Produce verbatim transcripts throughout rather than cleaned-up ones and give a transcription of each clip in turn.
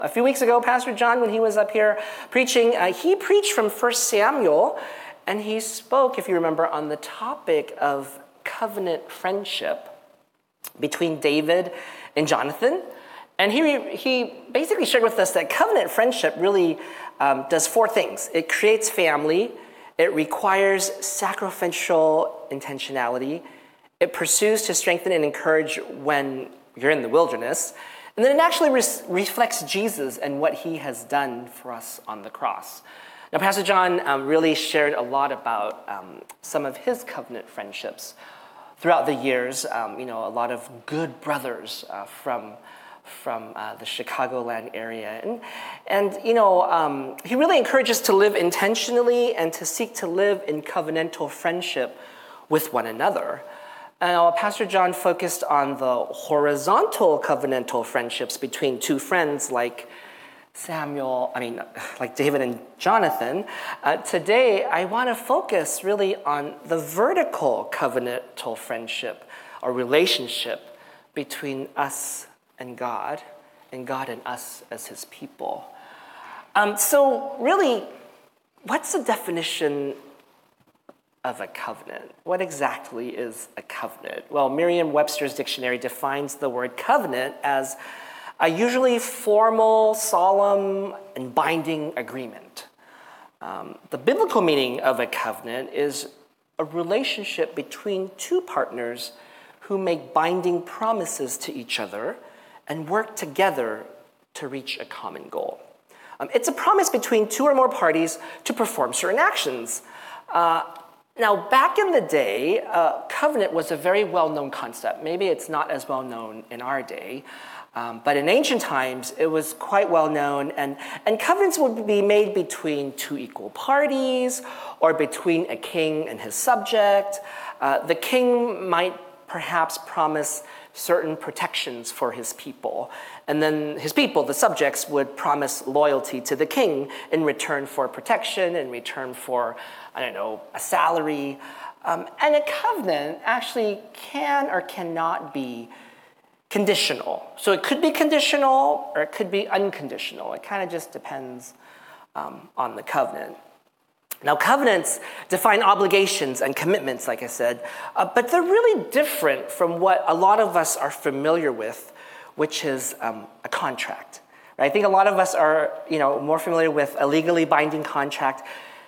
A few weeks ago, Pastor John, when he was up here preaching, uh, he preached from First Samuel, and he spoke, if you remember, on the topic of covenant friendship between David and Jonathan. And he, he basically shared with us that covenant friendship really um, does four things. It creates family, it requires sacrificial intentionality, it pursues to strengthen and encourage when you're in the wilderness, and then it actually re- reflects Jesus and what he has done for us on the cross. Now, Pastor John um, really shared a lot about um, some of his covenant friendships throughout the years. Um, you know, a lot of good brothers uh, from from uh, the Chicagoland area. And, and you know, um, he really encourages to live intentionally and to seek to live in covenantal friendship with one another. Now, Pastor John focused on the horizontal covenantal friendships between two friends like Samuel, I mean, like David and Jonathan. Uh, today, I want to focus really on the vertical covenantal friendship or relationship between us and God, and God and us as his people. Um, so really, what's the definition of a covenant? What exactly is a covenant? Well, Merriam-Webster's dictionary defines the word covenant as a usually formal, solemn, and binding agreement. Um, the biblical meaning of a covenant is a relationship between two partners who make binding promises to each other and work together to reach a common goal. Um, it's a promise between two or more parties to perform certain actions. Uh, now, back in the day, uh, covenant was a very well-known concept. Maybe it's not as well-known in our day, um, but in ancient times, it was quite well-known, and, and covenants would be made between two equal parties or between a king and his subject. Uh, the king might perhaps promise certain protections for his people. And then his people, the subjects, would promise loyalty to the king in return for protection, in return for, I don't know, a salary. Um, and a covenant actually can or cannot be conditional. So it could be conditional or it could be unconditional. It kind of just depends um, on the covenant. Now, covenants define obligations and commitments, like I said, uh, but they're really different from what a lot of us are familiar with, which is um, a contract. Right? I think a lot of us are, you know, more familiar with a legally binding contract.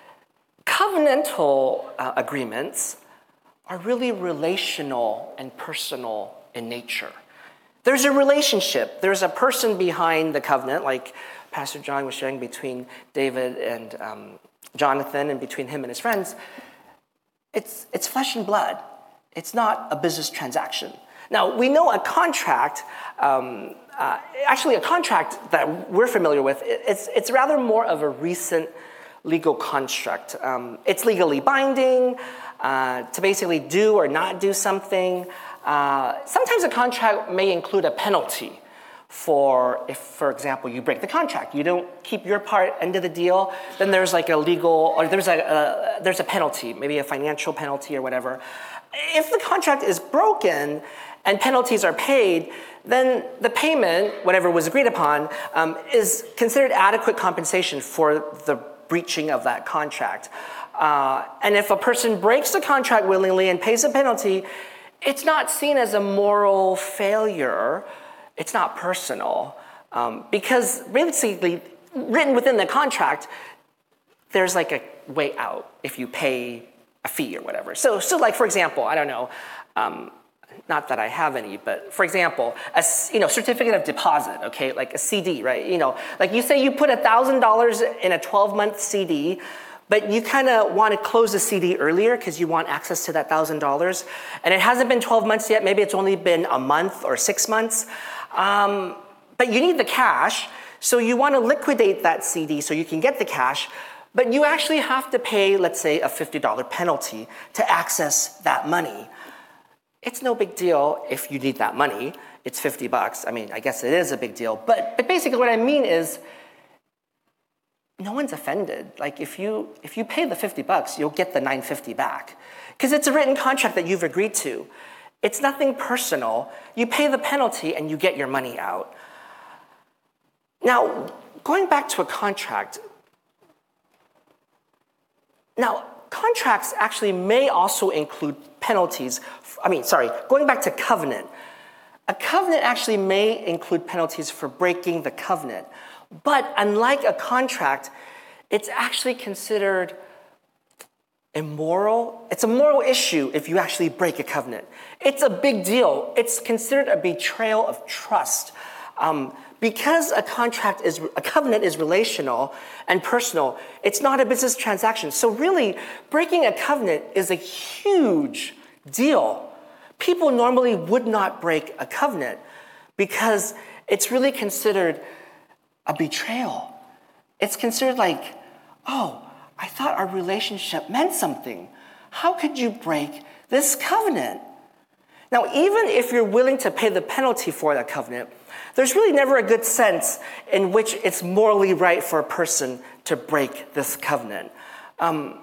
Covenantal uh, agreements are really relational and personal in nature. There's a relationship. There's a person behind the covenant, like Pastor John was sharing between David and um, Jonathan and between him and his friends. It's, it's flesh and blood. It's not a business transaction. Now, we know a contract, um, uh, actually a contract that we're familiar with, it's, it's rather more of a recent legal construct. Um, it's legally binding uh, to basically do or not do something. Uh, sometimes a contract may include a penalty for if, for example, you break the contract, you don't keep your part end of the deal, then there's like a legal, or there's a, a there's a penalty, maybe a financial penalty or whatever. If the contract is broken and penalties are paid, then the payment, whatever was agreed upon, um, is considered adequate compensation for the breaching of that contract. Uh, and if a person breaks the contract willingly and pays a penalty, it's not seen as a moral failure. It's not personal, um, because basically, written within the contract, there's like a way out if you pay a fee or whatever. So, so like for example, I don't know, um, not that I have any, but for example, a you know certificate of deposit, okay, like a C D, right? You know, like you say you put a thousand dollars in a twelve-month C D. But you kind of want to close the C D earlier because you want access to that one thousand dollars. And it hasn't been twelve months yet. Maybe it's only been a month or six months. Um, but you need the cash. So you want to liquidate that C D so you can get the cash. But you actually have to pay, let's say, a fifty dollars penalty to access that money. It's no big deal if you need that money. It's fifty bucks. I mean, I guess it is a big deal. But, but basically what I mean is, no one's offended. Like if you if you pay the fifty bucks, you'll get the nine fifty back. Because it's a written contract that you've agreed to. It's nothing personal. You pay the penalty and you get your money out. Now, going back to a contract, now, contracts actually may also include penalties. I mean, sorry, going back to covenant. A covenant actually may include penalties for breaking the covenant. But unlike a contract, it's actually considered immoral. It's a moral issue if you actually break a covenant. It's a big deal. It's considered a betrayal of trust. Um, because a contract is, a covenant is relational and personal, it's not a business transaction. So really, breaking a covenant is a huge deal. People normally would not break a covenant because it's really considered a betrayal. It's considered like, oh, I thought our relationship meant something. How could you break this covenant? Now, even if you're willing to pay the penalty for that covenant, there's really never a good sense in which it's morally right for a person to break this covenant. Um,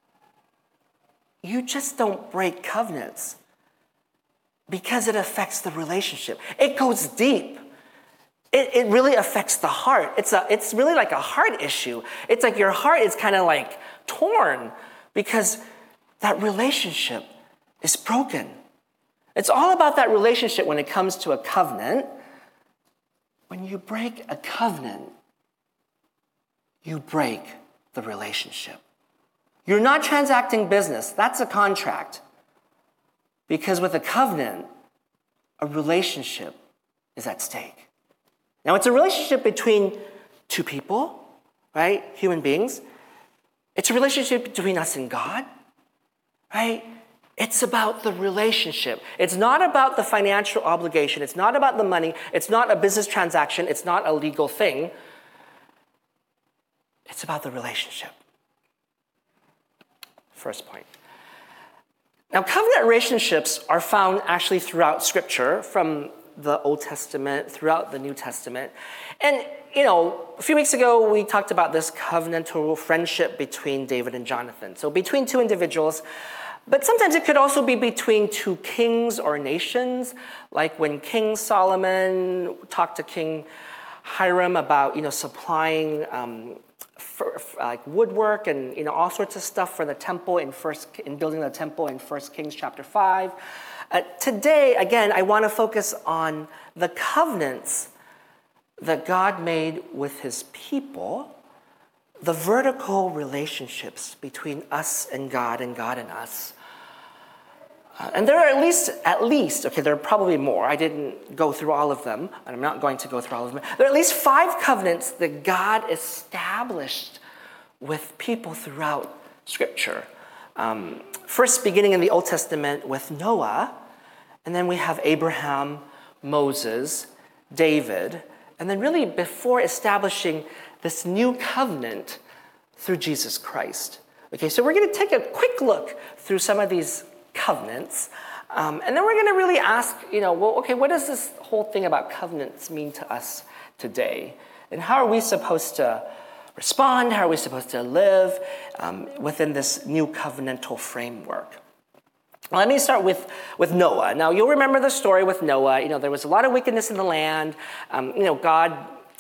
you just don't break covenants because it affects the relationship. It goes deep. It, it really affects the heart. It's, a, it's really like a heart issue. It's like your heart is kind of like torn because that relationship is broken. It's all about that relationship when it comes to a covenant. When you break a covenant, you break the relationship. You're not transacting business. That's a contract. Because with a covenant, a relationship is at stake. Now, it's a relationship between two people, right? Human beings. It's a relationship between us and God, right? It's about the relationship. It's not about the financial obligation. It's not about the money. It's not a business transaction. It's not a legal thing. It's about the relationship. First point. Now, covenant relationships are found actually throughout Scripture, from the Old Testament, throughout the New Testament. And, you know, a few weeks ago, we talked about this covenantal friendship between David and Jonathan. So between two individuals. But sometimes it could also be between two kings or nations, like when King Solomon talked to King Hiram about, you know, supplying um, for, for, like woodwork and, you know, all sorts of stuff for the temple in first in building the temple in First Kings chapter five. Uh, today, again, I want to focus on the covenants that God made with His people, the vertical relationships between us and God and God and us. Uh, and there are at least, at least, okay, there are probably more. I didn't go through all of them, and I'm not going to go through all of them. There are at least five covenants that God established with people throughout Scripture. Um, first, beginning in the Old Testament with Noah, and then we have Abraham, Moses, David, and then really before establishing this new covenant through Jesus Christ. Okay, so we're going to take a quick look through some of these covenants, um, and then we're going to really ask, you know, well, okay, what does this whole thing about covenants mean to us today? And how are we supposed to respond? How are we supposed to live um, within this new covenantal framework? Well, let me start with, with Noah. Now, you'll remember the story with Noah. You know, there was a lot of wickedness in the land. Um, you know, God,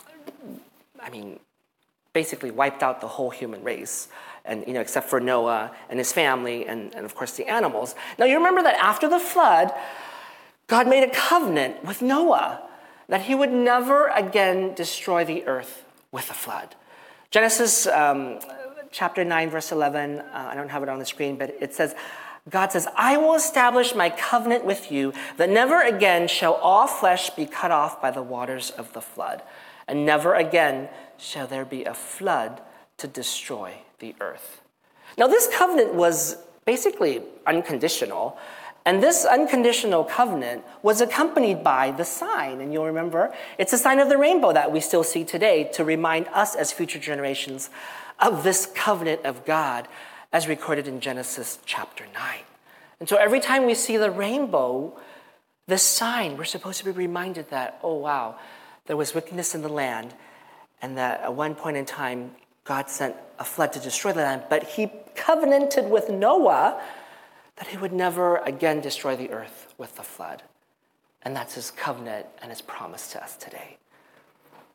I mean, basically wiped out the whole human race, and you know, except for Noah and his family, and, and of course the animals. Now, you remember that after the flood, God made a covenant with Noah that He would never again destroy the earth with a flood. Genesis um, chapter nine, verse eleven, uh, I don't have it on the screen, but it says, God says, I will establish my covenant with you, that never again shall all flesh be cut off by the waters of the flood, and never again shall there be a flood to destroy the earth. Now, this covenant was basically unconditional, and this unconditional covenant was accompanied by the sign, and you'll remember, it's a sign of the rainbow that we still see today to remind us as future generations of this covenant of God as recorded in Genesis chapter nine. And so every time we see the rainbow, this sign, we're supposed to be reminded that, oh wow, there was wickedness in the land, and that at one point in time, God sent a flood to destroy the land, but He covenanted with Noah that He would never again destroy the earth with the flood. And that's His covenant and His promise to us today.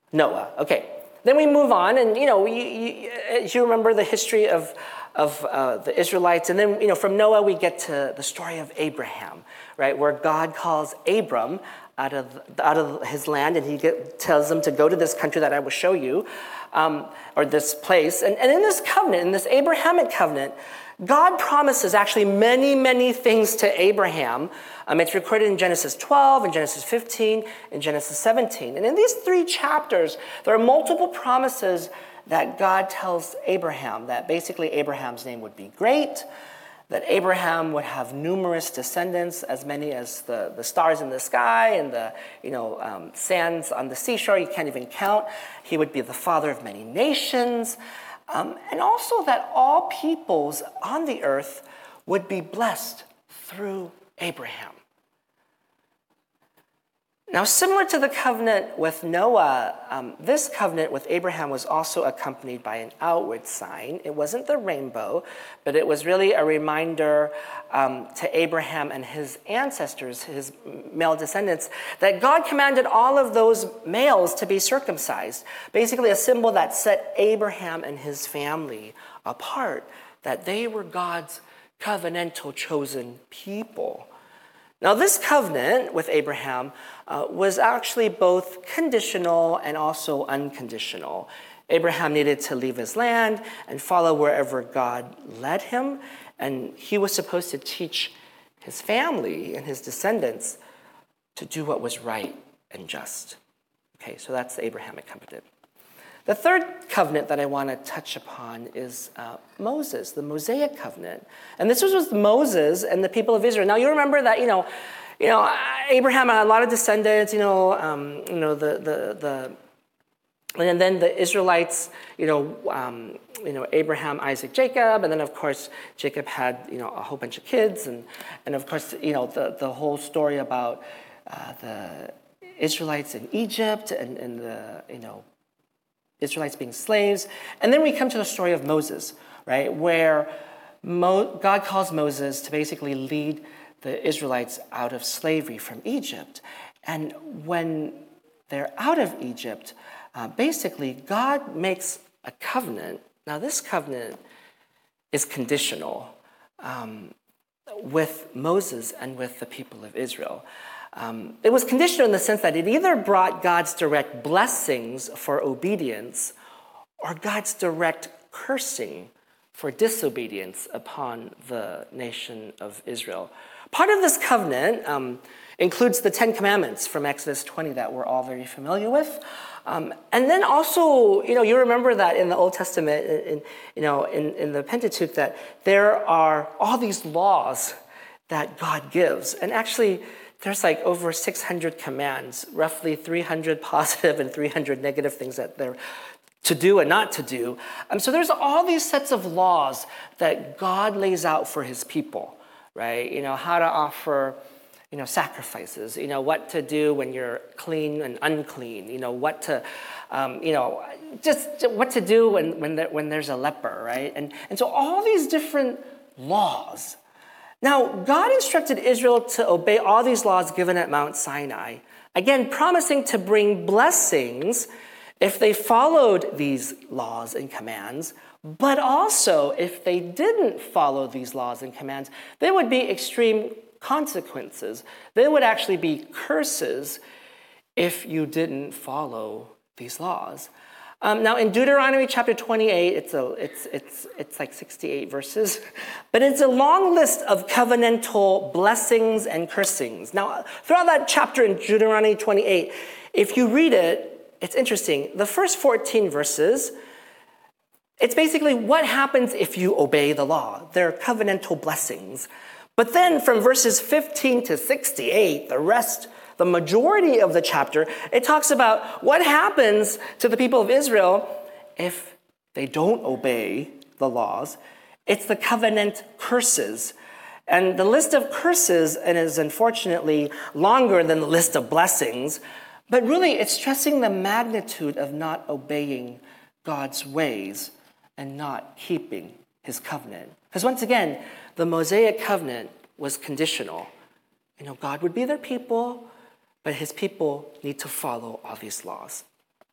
Noah. Okay. Then we move on, and you know, you, you, as you remember the history of of uh, the Israelites, and then you know, from Noah we get to the story of Abraham, right, where God calls Abram out of out of his land, and he get, tells him to go to this country that I will show you, um, or this place, and, and in this covenant, in this Abrahamic covenant, God promises actually many, many things to Abraham. Um, it's recorded in Genesis twelve, in Genesis fifteen, in Genesis seventeen. And in these three chapters, there are multiple promises that God tells Abraham, that basically Abraham's name would be great, that Abraham would have numerous descendants, as many as the, the stars in the sky and the you know um, sands on the seashore, you can't even count. He would be the father of many nations. Um, and also that all peoples on the earth would be blessed through Abraham. Now, similar to the covenant with Noah, um, this covenant with Abraham was also accompanied by an outward sign. It wasn't the rainbow, but it was really a reminder um, to Abraham and his ancestors, his male descendants, that God commanded all of those males to be circumcised. Basically, a symbol that set Abraham and his family apart, that they were God's covenantal chosen people. Now, this covenant with Abraham uh, was actually both conditional and also unconditional. Abraham needed to leave his land and follow wherever God led him, and he was supposed to teach his family and his descendants to do what was right and just. Okay, so that's the Abrahamic covenant. The third covenant that I want to touch upon is uh, Moses, the Mosaic covenant. And this was with Moses and the people of Israel. Now, you remember that, you know, you know, Abraham had a lot of descendants, you know, um, you know, the, the, the, and then the Israelites, you know, um, you know, Abraham, Isaac, Jacob, and then, of course, Jacob had, you know, a whole bunch of kids, and, and of course, you know, the, the whole story about uh, the Israelites in Egypt and, and the, you know, Israelites being slaves. And then we come to the story of Moses, right, where Mo- God calls Moses to basically lead the Israelites out of slavery from Egypt. And when they're out of Egypt, uh, basically God makes a covenant. Now, this covenant is conditional um, with Moses and with the people of Israel. Um, it was conditional in the sense that it either brought God's direct blessings for obedience or God's direct cursing for disobedience upon the nation of Israel. Part of this covenant um, includes the Ten Commandments from Exodus twenty that we're all very familiar with. Um, and then also, you know, you remember that in the Old Testament, in, you know, in, in the Pentateuch, that there are all these laws that God gives. And actually, there's like over six hundred commands, roughly three hundred positive and three hundred negative things that they're to do and not to do. Um, so there's all these sets of laws that God lays out for his people, right? You know, how to offer, you know, sacrifices, you know, what to do when you're clean and unclean, you know, what to, um, you know, just what to do when, when, there, when there's a leper, right? And, and so all these different laws. Now, God instructed Israel to obey all these laws given at Mount Sinai, again, promising to bring blessings if they followed these laws and commands, but also if they didn't follow these laws and commands, there would be extreme consequences. There would actually be curses if you didn't follow these laws. Um, now, in Deuteronomy chapter twenty-eight, it's, a, it's, it's, it's like sixty-eight verses, but it's a long list of covenantal blessings and cursings. Now, throughout that chapter in Deuteronomy twenty-eight, if you read it, it's interesting. The first fourteen verses, it's basically what happens if you obey the law. They're covenantal blessings. But then from verses fifteen to sixty-eight, the rest, the majority of the chapter, it talks about what happens to the people of Israel if they don't obey the laws. It's the covenant curses. And the list of curses is unfortunately longer than the list of blessings. But really, it's stressing the magnitude of not obeying God's ways and not keeping his covenant. Because once again, the Mosaic covenant was conditional. You know, God would be their people, but his people need to follow all these laws.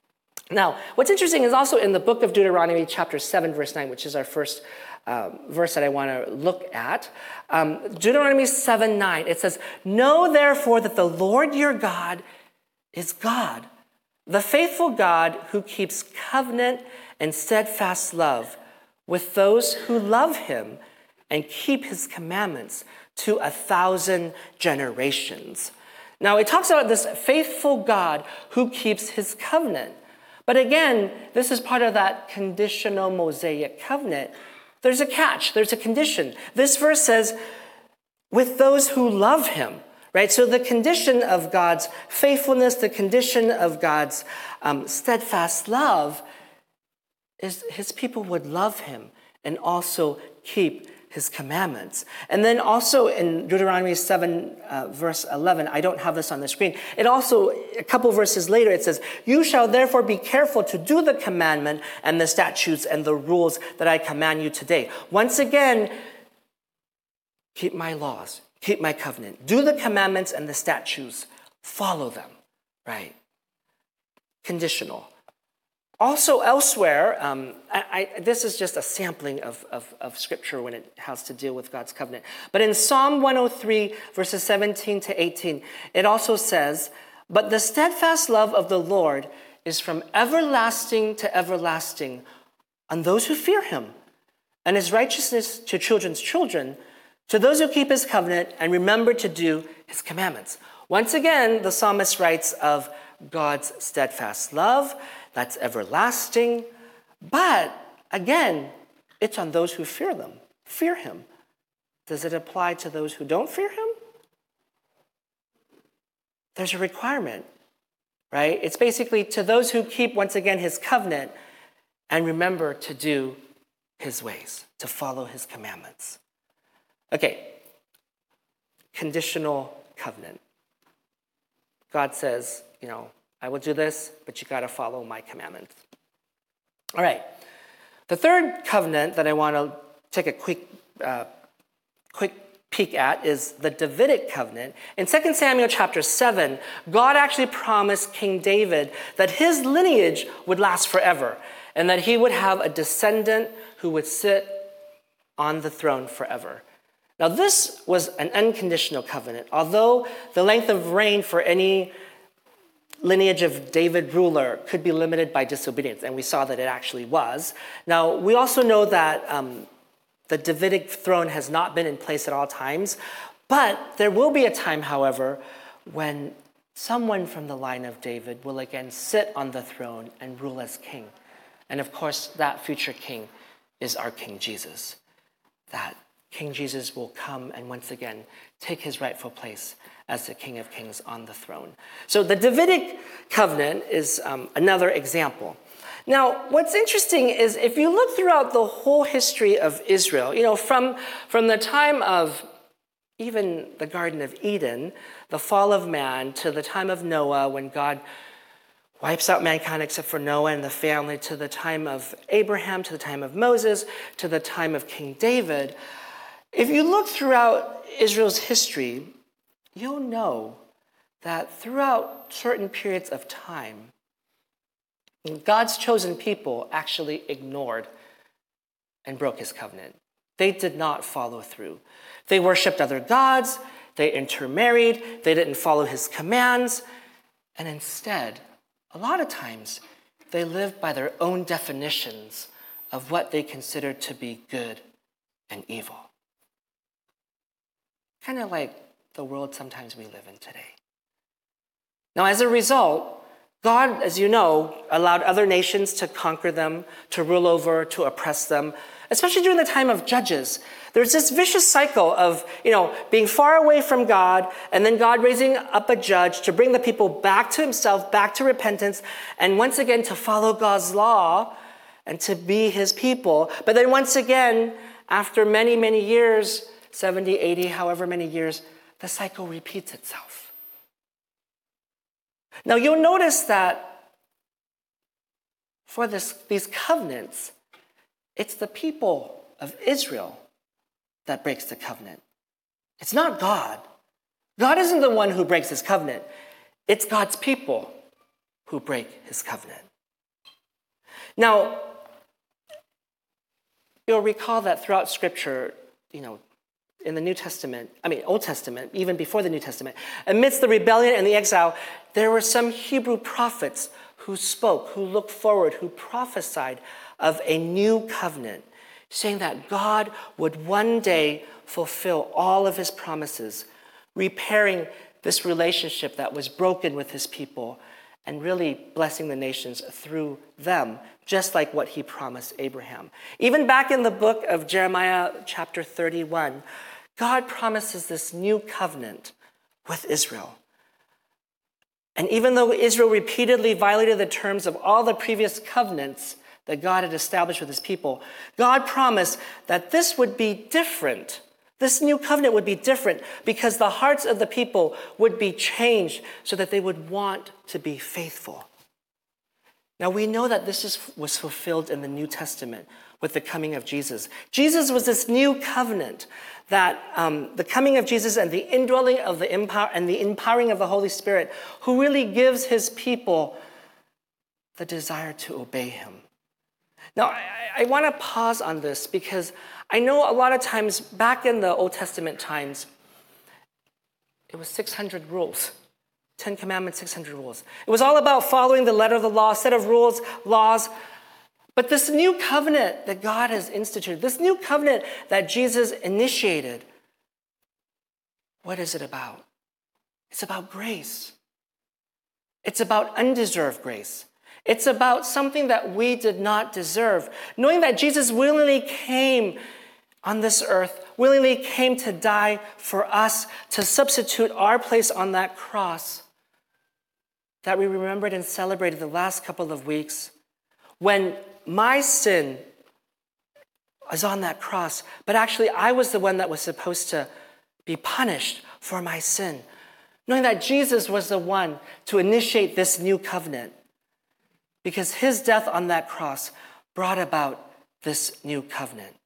Now, what's interesting is also in the book of Deuteronomy, chapter seven, verse nine, which is our first um, verse that I want to look at. Um, Deuteronomy seven nine, it says, "Know therefore that the Lord your God is God, the faithful God who keeps covenant and steadfast love with those who love him and keep his commandments to a thousand generations." Now, it talks about this faithful God who keeps his covenant. But again, this is part of that conditional Mosaic covenant. There's a catch, there's a condition. This verse says, with those who love him, right? So the condition of God's faithfulness, the condition of God's um, steadfast love is his people would love him and also keep his commandments. And then also in Deuteronomy seven, uh, verse eleven, I don't have this on the screen. It also, a couple verses later, it says, "You shall therefore be careful to do the commandment and the statutes and the rules that I command you today." Once again, keep my laws, keep my covenant, do the commandments and the statutes, follow them, right? Conditional. Also elsewhere, um, I, I, this is just a sampling of, of, of scripture when it has to deal with God's covenant. But in Psalm one oh three, verses seventeen to eighteen, it also says, "But the steadfast love of the Lord is from everlasting to everlasting on those who fear him, and his righteousness to children's children, to those who keep his covenant and remember to do his commandments." Once again, the psalmist writes of God's steadfast love, that's everlasting. But again, it's on those who fear them, fear him. Does it apply to those who don't fear him? There's a requirement, right? It's basically to those who keep, once again, his covenant and remember to do his ways, to follow his commandments. Okay, conditional covenant. God says, you know, I will do this, but you got to follow my commandments. All right. The third covenant that I want to take a quick, uh, quick peek at is the Davidic covenant. In Second Samuel chapter seven, God actually promised King David that his lineage would last forever and that he would have a descendant who would sit on the throne forever. Now, this was an unconditional covenant. Although the length of reign for any lineage of David ruler could be limited by disobedience, and we saw that it actually was. Now, we also know that um, the Davidic throne has not been in place at all times, but there will be a time, however, when someone from the line of David will again sit on the throne and rule as king. And of course, that future king is our King Jesus. That King Jesus will come and once again take his rightful place as the King of Kings on the throne. So the Davidic covenant is um, another example. Now, what's interesting is if you look throughout the whole history of Israel, you know, from, from the time of even the Garden of Eden, the fall of man, to the time of Noah when God wipes out mankind except for Noah and the family, to the time of Abraham, to the time of Moses, to the time of King David, if you look throughout Israel's history, you'll know that throughout certain periods of time, God's chosen people actually ignored and broke his covenant. They did not follow through. They worshiped other gods, they intermarried, they didn't follow his commands, and instead, a lot of times, they lived by their own definitions of what they considered to be good and evil. Kind of like the world sometimes we live in today. Now, as a result, God, as you know, allowed other nations to conquer them, to rule over, to oppress them, especially during the time of Judges. There's this vicious cycle of, you know, being far away from God, and then God raising up a judge to bring the people back to himself, back to repentance, and once again to follow God's law and to be his people. But then once again, after many, many years, seventy, eighty, however many years, the cycle repeats itself. Now, you'll notice that for this, these covenants, it's the people of Israel that breaks the covenant. It's not God. God isn't the one who breaks his covenant. It's God's people who break his covenant. Now, you'll recall that throughout Scripture, you know, in the New Testament, I mean, Old Testament, even before the New Testament, amidst the rebellion and the exile, there were some Hebrew prophets who spoke, who looked forward, who prophesied of a new covenant, saying that God would one day fulfill all of his promises, repairing this relationship that was broken with his people and really blessing the nations through them, just like what he promised Abraham. Even back in the book of Jeremiah, chapter thirty-one, God promises this new covenant with Israel. And even though Israel repeatedly violated the terms of all the previous covenants that God had established with his people, God promised that this would be different. This new covenant would be different because the hearts of the people would be changed so that they would want to be faithful. Now we know that this is, was fulfilled in the New Testament with the coming of Jesus. Jesus was this new covenant that um, the coming of Jesus and the indwelling of the empower and the empowering of the Holy Spirit, who really gives his people the desire to obey him. Now, I, I want to pause on this because I know a lot of times back in the Old Testament times, it was six hundred rules. Ten Commandments, six hundred rules. It was all about following the letter of the law, set of rules, laws. But this new covenant that God has instituted, this new covenant that Jesus initiated, what is it about? It's about grace. It's about undeserved grace. It's about something that we did not deserve. Knowing that Jesus willingly came on this earth, willingly came to die for us, to substitute our place on that cross that we remembered and celebrated the last couple of weeks, when my sin was on that cross, but actually I was the one that was supposed to be punished for my sin. Knowing that Jesus was the one to initiate this new covenant, because his death on that cross brought about this new covenant.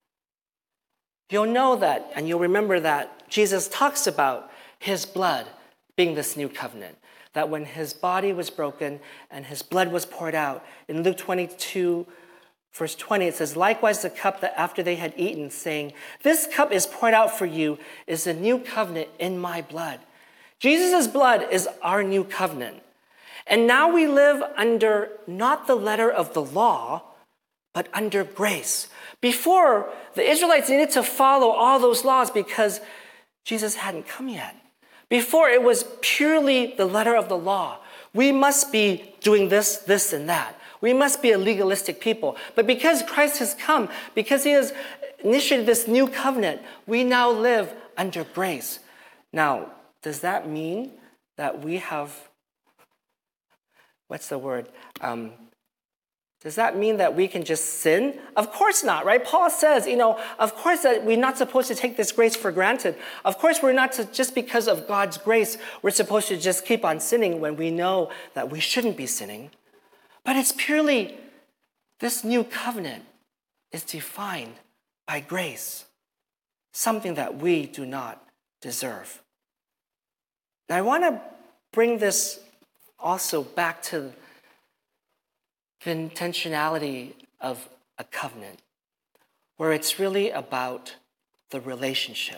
You'll know that, and you'll remember that Jesus talks about his blood being this new covenant. That when his body was broken and his blood was poured out, in Luke twenty-two, verse twenty, it says, likewise the cup that after they had eaten, saying, this cup is poured out for you, is the new covenant in my blood. Jesus' blood is our new covenant. And now we live under not the letter of the law, but under grace. Before, the Israelites needed to follow all those laws because Jesus hadn't come yet. Before, it was purely the letter of the law. We must be doing this, this, and that. We must be a legalistic people. But because Christ has come, because he has initiated this new covenant, we now live under grace. Now, does that mean that we have, what's the word? Um, Does that mean that we can just sin? Of course not, right? Paul says, you know, of course that we're not supposed to take this grace for granted. Of course we're not to, just because of God's grace, we're supposed to just keep on sinning when we know that we shouldn't be sinning. But it's purely, this new covenant is defined by grace, something that we do not deserve. Now I want to bring this also back to the intentionality of a covenant, where it's really about the relationship.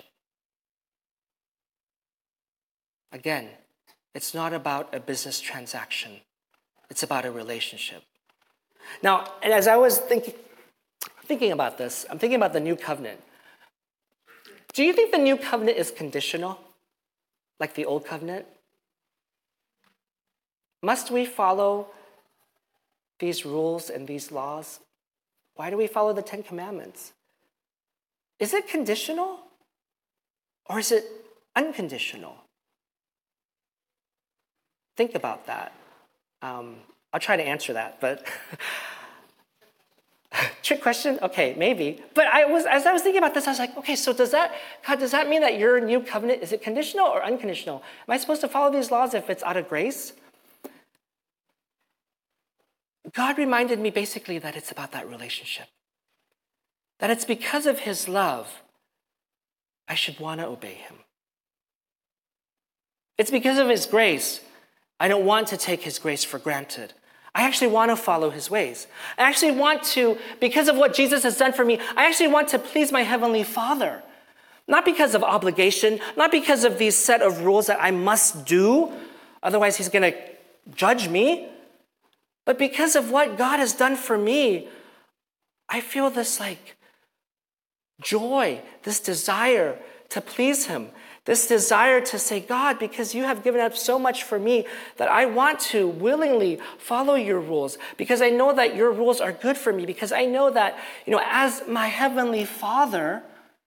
Again, it's not about a business transaction. It's about a relationship. Now, and as I was thinking, thinking about this, I'm thinking about the new covenant. Do you think the new covenant is conditional, like the old covenant? Must we follow these rules and these laws? Why do we follow the Ten Commandments? Is it conditional or is it unconditional? Think about that. Um, I'll try to answer that, but trick question? Okay, maybe. But I was, as I was thinking about this, I was like, okay, so does that, God, does that mean that your new covenant, is it conditional or unconditional? Am I supposed to follow these laws if it's out of grace? God reminded me basically that it's about that relationship. That it's because of his love I should want to obey him. It's because of his grace I don't want to take his grace for granted. I actually want to follow his ways. I actually want to, because of what Jesus has done for me, I actually want to please my Heavenly Father. Not because of obligation, not because of these set of rules that I must do, otherwise he's going to judge me, but because of what God has done for me. I feel this like joy, this desire to please him, this desire to say, God, because you have given up so much for me that I want to willingly follow your rules, because I know that your rules are good for me, because I know that, you know, as my Heavenly Father,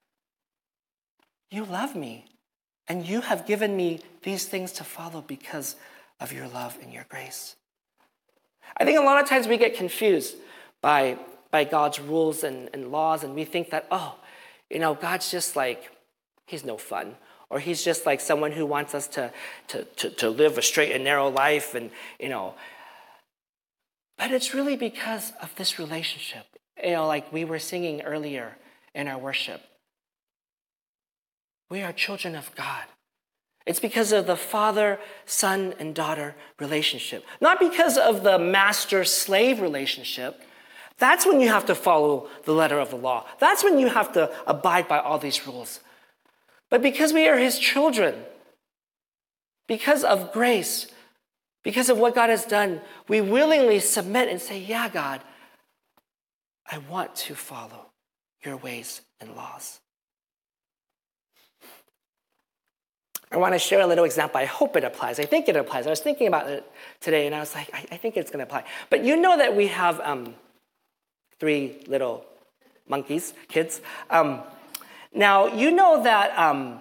you love me and you have given me these things to follow because of your love and your grace. I think a lot of times we get confused by, by God's rules and, and laws, and we think that, oh, you know, God's just like, he's no fun. Or he's just like someone who wants us to, to, to, to live a straight and narrow life, and, you know. But it's really because of this relationship. You know, like we were singing earlier in our worship. We are children of God. It's because of the father, son, and daughter relationship. Not because of the master-slave relationship. That's when you have to follow the letter of the law. That's when you have to abide by all these rules. But because we are his children, because of grace, because of what God has done, we willingly submit and say, yeah, God, I want to follow your ways and laws. I want to share a little example. I hope it applies. I think it applies. I was thinking about it today, and I was like, I, I think it's going to apply. But you know that we have um, three little monkeys, kids. Um, Now, you know that um,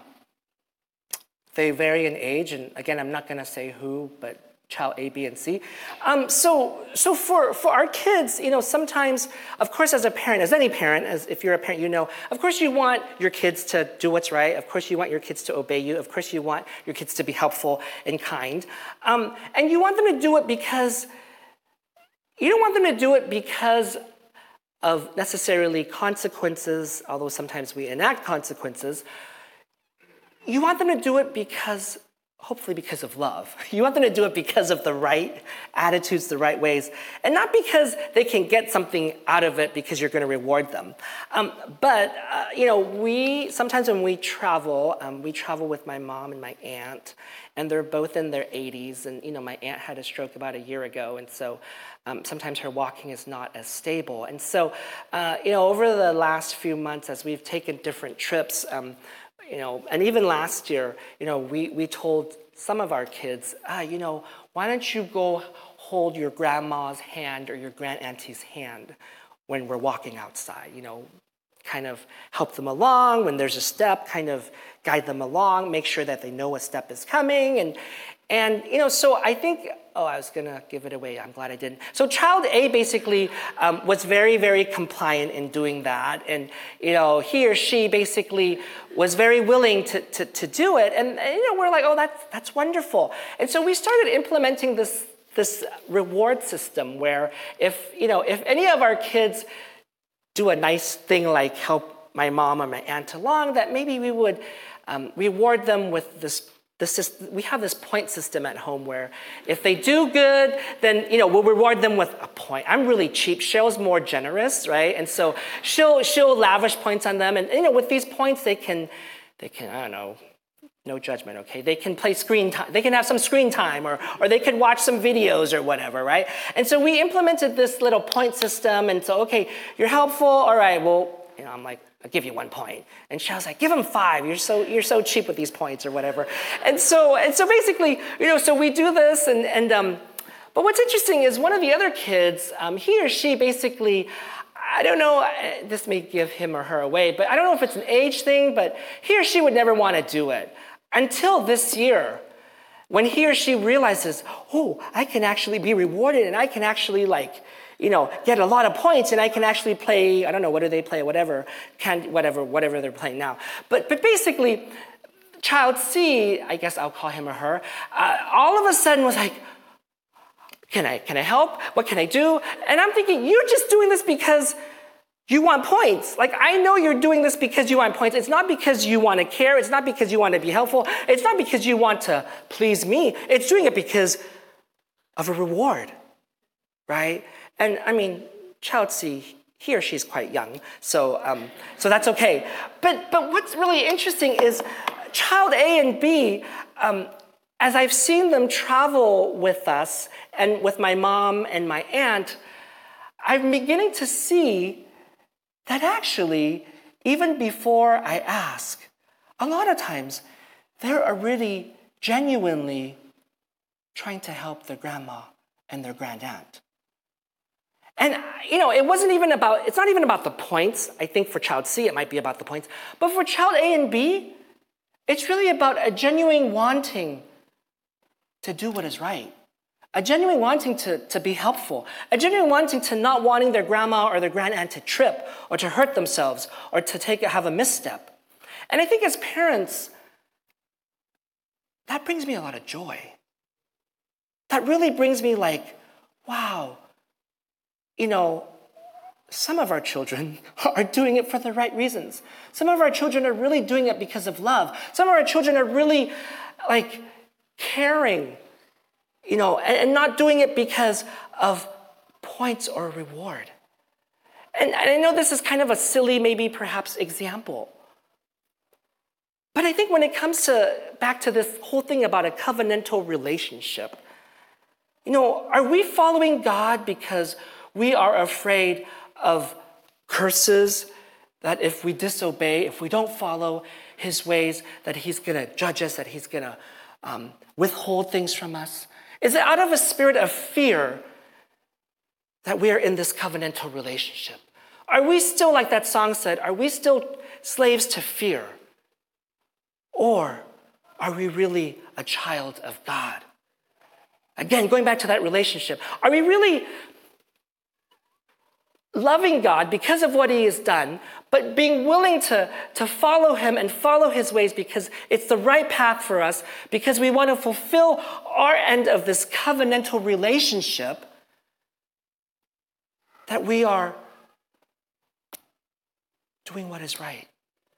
they vary in age, and again, I'm not going to say who, but child A, B, and C. Um, so so for, for our kids, you know, sometimes, of course, as a parent, as any parent, as if you're a parent, you know, of course you want your kids to do what's right. Of course you want your kids to obey you. Of course you want your kids to be helpful and kind. Um, and you want them to do it because, you don't want them to do it because of necessarily consequences, although sometimes we enact consequences. You want them to do it because, hopefully because of love. You want them to do it because of the right attitudes, the right ways, and not because they can get something out of it because you're going to reward them. Um, but, uh, you know, we, sometimes when we travel, um, we travel with my mom and my aunt, and they're both in their eighties, and, you know, my aunt had a stroke about a year ago, and so um, sometimes her walking is not as stable. And so, uh, you know, over the last few months, as we've taken different trips, um, you know, and even last year, you know, we, we told some of our kids, ah, you know, why don't you go hold your grandma's hand or your grandauntie's hand when we're walking outside, you know, kind of help them along. When there's a step, kind of guide them along, make sure that they know a step is coming. And, and you know, so I think, oh, I was going to give it away. I'm glad I didn't. So child A basically um, was very, very compliant in doing that. And, you know, he or she basically was very willing to, to, to do it. And, and, you know, we're like, oh, that's, that's wonderful. And so we started implementing this, this reward system where if, you know, if any of our kids do a nice thing like help my mom or my aunt along, that maybe we would um, reward them with this. This we have this point system at home where if they do good, then, you know, we'll reward them with a point. I'm really cheap. Cheryl's more generous, right? And so she'll she'll lavish points on them, and, you know, with these points they can they can I don't know, no judgment, okay? They can play screen time. They can have some screen time, or or they can watch some videos or whatever, right? And so we implemented this little point system, and so okay, you're helpful. All right, well, you know, I'm like, I'll give you one point. And Cheryl's like, give him five. You're so you're so cheap with these points or whatever. And so and so basically, you know, so we do this, and and um, but what's interesting is one of the other kids, um, he or she basically, I don't know, this may give him or her away, but I don't know if it's an age thing, but he or she would never want to do it until this year, when he or she realizes, oh, I can actually be rewarded, and I can actually like, you know, get a lot of points, and I can actually play, I don't know, what do they play, whatever, can, whatever, whatever they're playing now. But, but basically, child C, I guess I'll call him or her, uh, all of a sudden was like, can I, can I help? What can I do? And I'm thinking, you're just doing this because you want points. Like, I know you're doing this because you want points. It's not because you want to care. It's not because you want to be helpful. It's not because you want to please me. It's doing it because of a reward. right? And I mean, child C, he or she's quite young, so um, so that's okay. But but what's really interesting is child A and B, um, as I've seen them travel with us and with my mom and my aunt, I'm beginning to see that actually, even before I ask, a lot of times they're already genuinely trying to help their grandma and their grandaunt. And, you know, it wasn't even about, it's not even about the points. I think for child C, it might be about the points. But for child A and B, it's really about a genuine wanting to do what is right. A genuine wanting to, to be helpful. A genuine wanting to not wanting their grandma or their grandaunt to trip or to hurt themselves or to take have a misstep. And I think as parents, that brings me a lot of joy. That really brings me like, wow, you know, some of our children are doing it for the right reasons. Some of our children are really doing it because of love. Some of our children are really like caring, you know, and, and not doing it because of points or reward. And, and I know this is kind of a silly, maybe perhaps example. But I think when it comes to back to this whole thing about a covenantal relationship, you know, are we following God because we are afraid of curses, that if we disobey, if we don't follow his ways, that he's going to judge us, that he's going to um, withhold things from us? Is it out of a spirit of fear that we are in this covenantal relationship? Are we still, like that song said, are we still slaves to fear? Or are we really a child of God? Again, going back to that relationship, are we really loving God because of what he has done, but being willing to, to follow him and follow his ways because it's the right path for us, because we want to fulfill our end of this covenantal relationship, that we are doing what is right?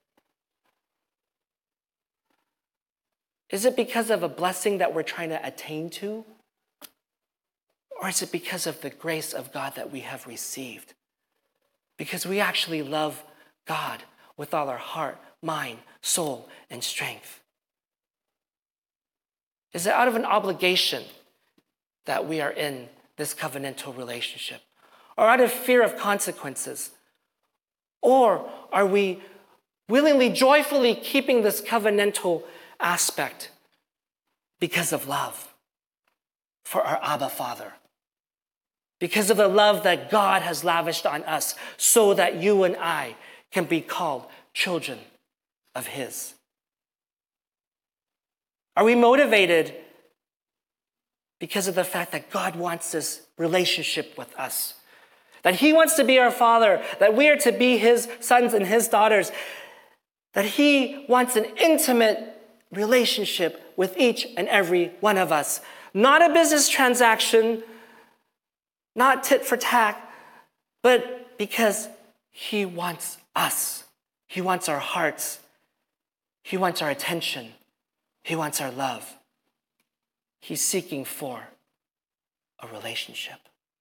Is it because of a blessing that we're trying to attain to? Or is it because of the grace of God that we have received? Because we actually love God with all our heart, mind, soul, and strength. Is it out of an obligation that we are in this covenantal relationship? Or out of fear of consequences? Or are we willingly, joyfully keeping this covenantal aspect because of love for our Abba Father? Because of the love that God has lavished on us so that you and I can be called children of his. Are we motivated because of the fact that God wants this relationship with us? That he wants to be our Father, that we are to be his sons and his daughters, that he wants an intimate relationship with each and every one of us. Not a business transaction, not tit for tat, but because he wants us. He wants our hearts. He wants our attention. He wants our love. He's seeking for a relationship.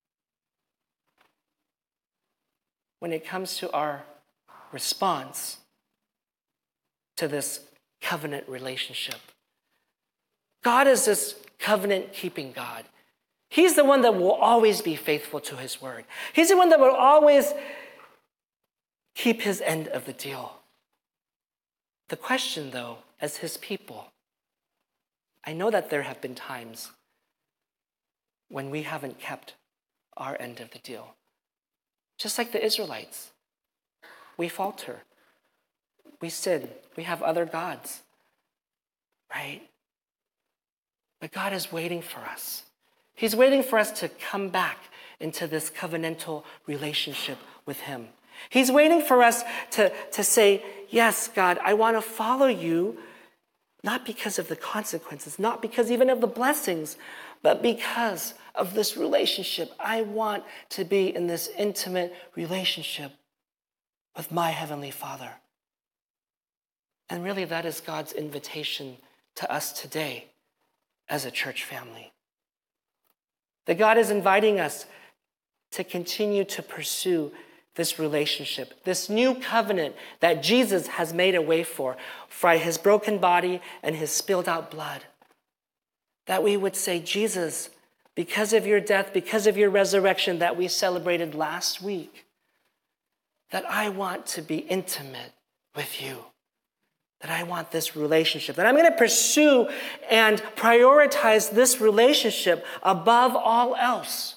When it comes to our response to this covenant relationship, God is this covenant-keeping God. He's the one that will always be faithful to his word. He's the one that will always keep his end of the deal. The question, though, as his people, I know that there have been times when we haven't kept our end of the deal. Just like the Israelites, we falter. We sin. We have other gods, right? But God is waiting for us. He's waiting for us to come back into this covenantal relationship with him. He's waiting for us to, to say, yes, God, I want to follow you, not because of the consequences, not because even of the blessings, but because of this relationship. I want to be in this intimate relationship with my Heavenly Father. And really, that is God's invitation to us today as a church family. That God is inviting us to continue to pursue this relationship, this new covenant that Jesus has made a way for, for his broken body and his spilled out blood. That we would say, Jesus, because of your death, because of your resurrection that we celebrated last week, that I want to be intimate with you, that I want this relationship, that I'm going to pursue and prioritize this relationship above all else.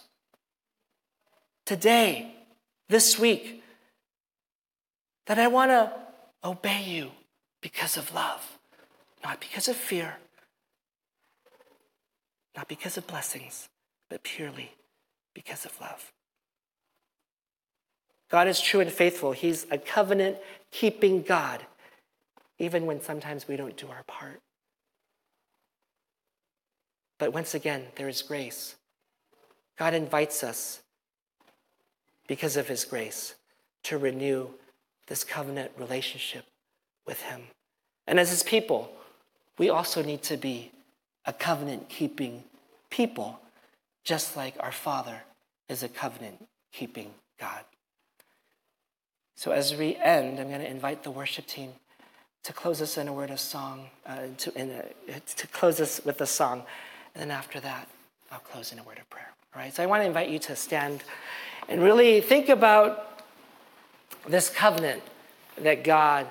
Today, this week, that I want to obey you because of love, not because of fear, not because of blessings, but purely because of love. God is true and faithful. He's a covenant-keeping God, even when sometimes we don't do our part. But once again, there is grace. God invites us, because of his grace, to renew this covenant relationship with him. And as his people, we also need to be a covenant-keeping people, just like our Father is a covenant-keeping God. So as we end, I'm going to invite the worship team to close us in a word of song, uh, to, in a, to close us with a song. And then after that, I'll close in a word of prayer. All right, so I want to invite you to stand and really think about this covenant that God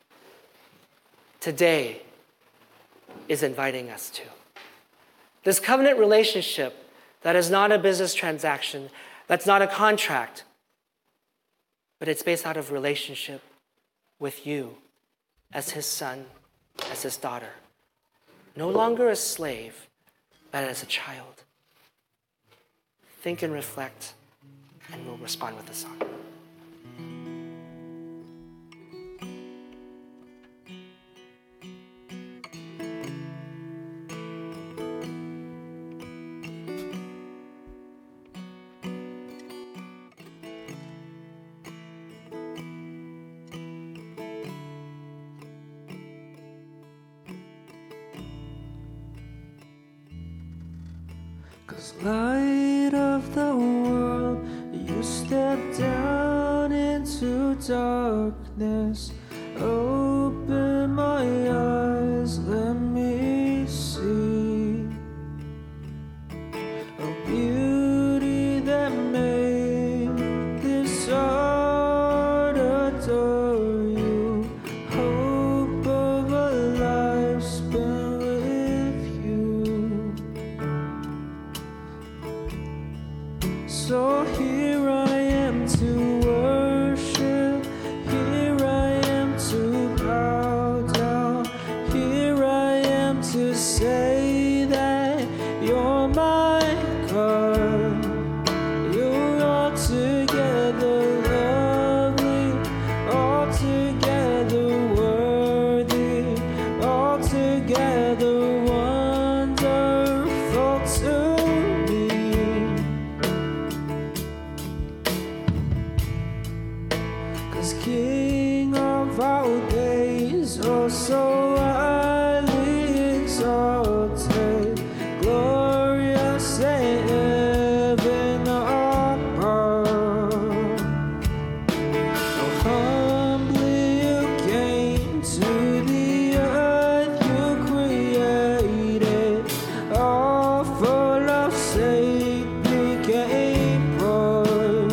today is inviting us to. This covenant relationship that is not a business transaction, that's not a contract, but it's based out of relationship with you as his son, as his daughter. No longer a slave, but as a child. Think and reflect, and we'll respond with a song. Light of the world, you step down into darkness. Open my eyes, let me see a beauty that made this heart adore you. Hope of a life spent with you. So here I am to worship, here I am to bow down, here I am to say that you're my God. You're altogether lovely, altogether worthy, altogether wonderful to me. 'Cause King of our days, oh so highly exalted, glorious in heaven above. Oh, humbly you came to the earth you created, all for love's sake became born.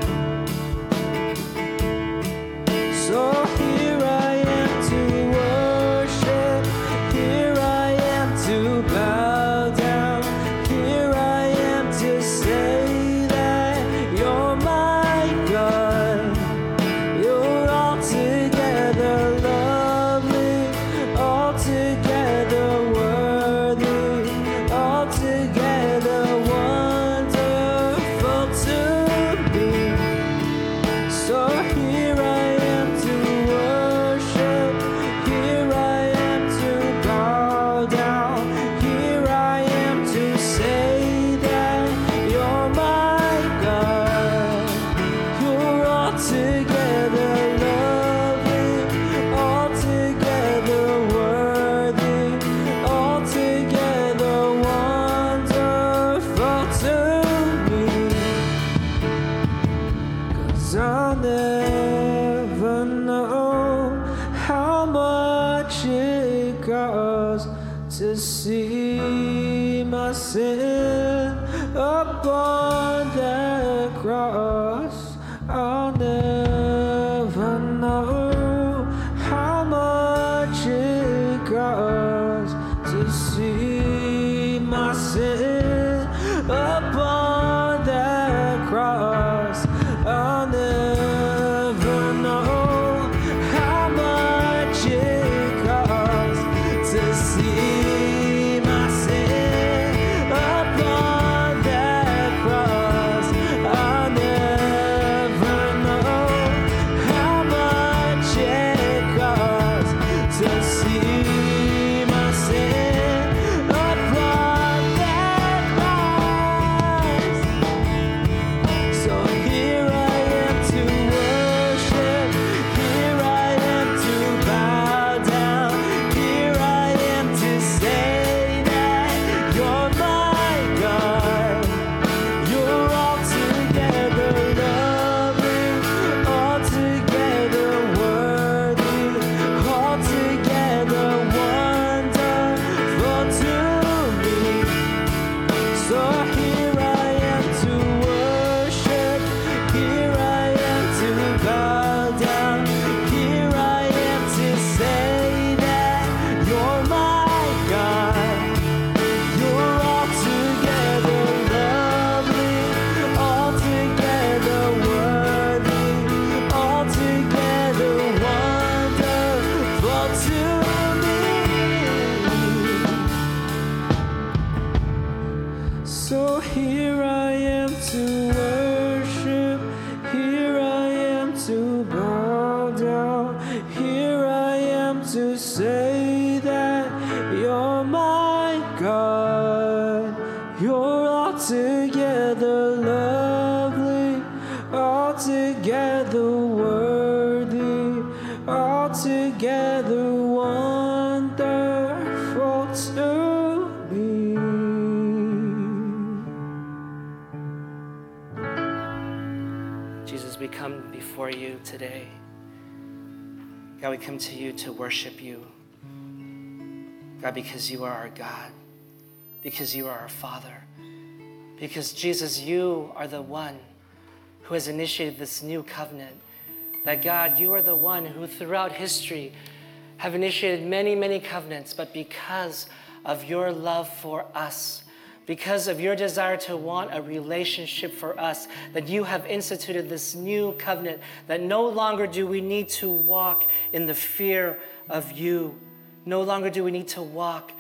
So here I am to worship, here I am to bow down, here I am to say that you're my God. You're altogether lovely, altogether worthy, altogether wonderful to me. So here I am to worship, here I am to bow down, here I am to say that you're my God. You're altogether lovely, altogether worthy, altogether wonderful to me. I'll never know how much it costs to see my sin upon that cross. I'll never know how much it costs to see my sin upon that cross. I'll never know how much it costs to see my sin upon that cross. I'll never know how much it costs to see my sin upon that cross. So here I am to worship, here I am to bow down, here I am to say that you're my God. You're altogether lovely, altogether worthy, altogether wonderful to me. So here I am to worship, here I am to bow down, here I am to say that you're my God. You're altogether lovely, altogether worthy, altogether wonderful to me. So here I am to worship, here I am to bow down, here I am to say that you're my God. You're altogether lovely, altogether worthy, altogether wonderful to me. Jesus, we come before you today. God, we come to you to worship you. God, because you are our God, because you are our Father, because Jesus, you are the one who has initiated this new covenant. That God, you are the one who throughout history have initiated many, many covenants, but because of your love for us, because of your desire to want a relationship for us, that you have instituted this new covenant, that no longer do we need to walk in the fear of you. No longer do we need to walk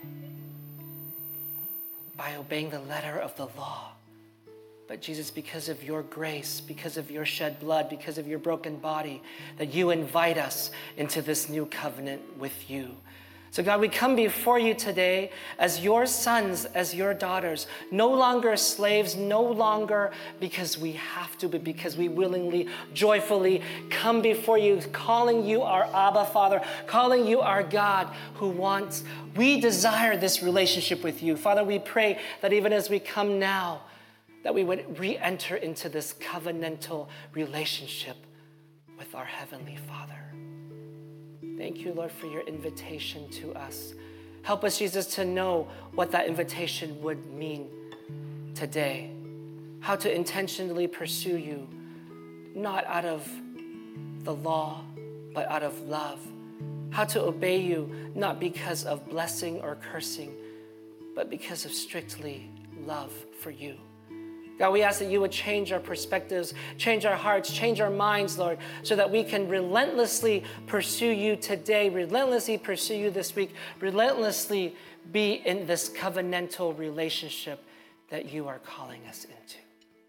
by obeying the letter of the law. But Jesus, because of your grace, because of your shed blood, because of your broken body, that you invite us into this new covenant with you. So God, we come before you today as your sons, as your daughters, no longer slaves, no longer because we have to, but because we willingly, joyfully come before you, calling you our Abba Father, calling you our God who wants, we desire this relationship with you. Father, we pray that even as we come now, that we would re-enter into this covenantal relationship with our Heavenly Father. Thank you, Lord, for your invitation to us. Help us, Jesus, to know what that invitation would mean today. How to intentionally pursue you, not out of the law, but out of love. How to obey you, not because of blessing or cursing, but because of strictly love for you. God, we ask that you would change our perspectives, change our hearts, change our minds, Lord, so that we can relentlessly pursue you today, relentlessly pursue you this week, relentlessly be in this covenantal relationship that you are calling us into.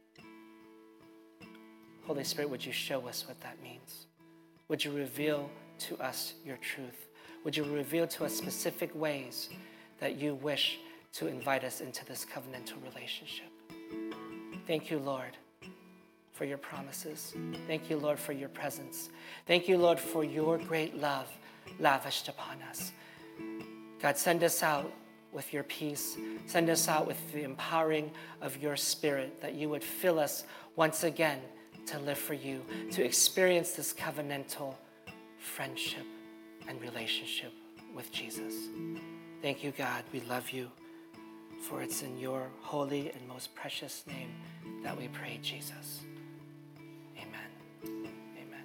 Holy Spirit, would you show us what that means? Would you reveal to us your truth? Would you reveal to us specific ways that you wish to invite us into this covenantal relationship? Thank you, Lord, for your promises. Thank you, Lord, for your presence. Thank you, Lord, for your great love lavished upon us. God, send us out with your peace. Send us out with the empowering of your Spirit, that you would fill us once again to live for you, to experience this covenantal friendship and relationship with Jesus. Thank you, God. We love you, for it's in your holy and most precious name that we pray, Jesus. Amen. Amen.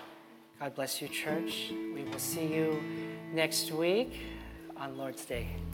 God bless you, church. We will see you next week on Lord's Day.